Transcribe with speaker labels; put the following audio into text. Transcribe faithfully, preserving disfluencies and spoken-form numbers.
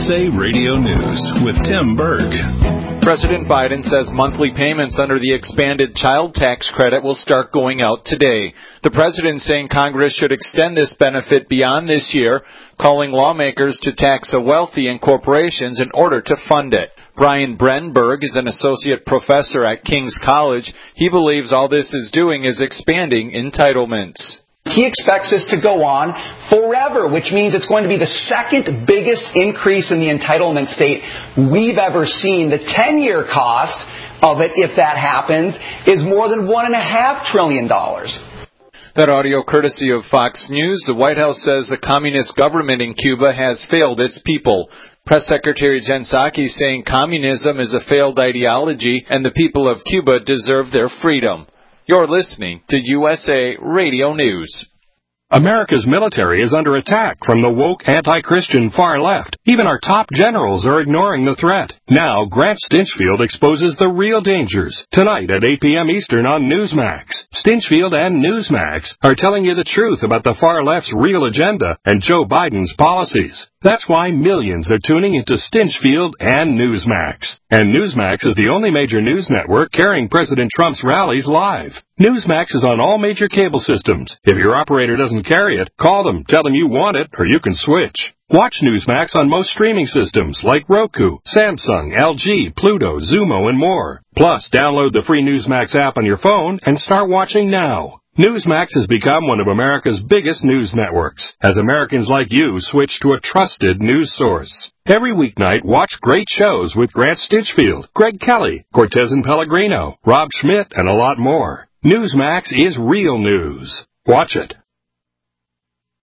Speaker 1: S A Radio News with Tim Berg.
Speaker 2: President Biden says monthly payments under the expanded child tax credit will start going out today. The president saying Congress should extend this benefit beyond this year, calling lawmakers to tax the wealthy and corporations in order to fund it. Brian Brenberg is an associate professor at King's College. He believes all this is doing is expanding entitlements.
Speaker 3: He expects this to go on forever, which means it's going to be the second biggest increase in the entitlement state we've ever seen. The ten-year cost of it, if that happens, is more than one and a half trillion dollars.
Speaker 2: That audio courtesy of Fox News. The White House says the communist government in Cuba has failed its people. Press Secretary Jen Psaki saying communism is a failed ideology and the people of Cuba deserve their freedom. You're listening to U S A Radio News.
Speaker 4: America's military is under attack from the woke anti-Christian far left. Even our top generals are ignoring the threat. Now, Grant Stinchfield exposes the real dangers. Tonight at eight p.m. Eastern on Newsmax. Stinchfield and Newsmax are telling you the truth about the far left's real agenda and Joe Biden's policies. That's why millions are tuning into Stinchfield and Newsmax. And Newsmax is the only major news network carrying President Trump's rallies live. Newsmax is on all major cable systems. If your operator doesn't carry it, call them, tell them you want it, or you can switch. Watch Newsmax on most streaming systems like Roku, Samsung, L G, Pluto, Zumo, and more. Plus, download the free Newsmax app on your phone and start watching now. Newsmax has become one of America's biggest news networks, as Americans like you switch to a trusted news source. Every weeknight, watch great shows with Grant Stinchfield, Greg Kelly, Cortez and Pellegrino, Rob Schmidt, and a lot more. Newsmax is real news. Watch it.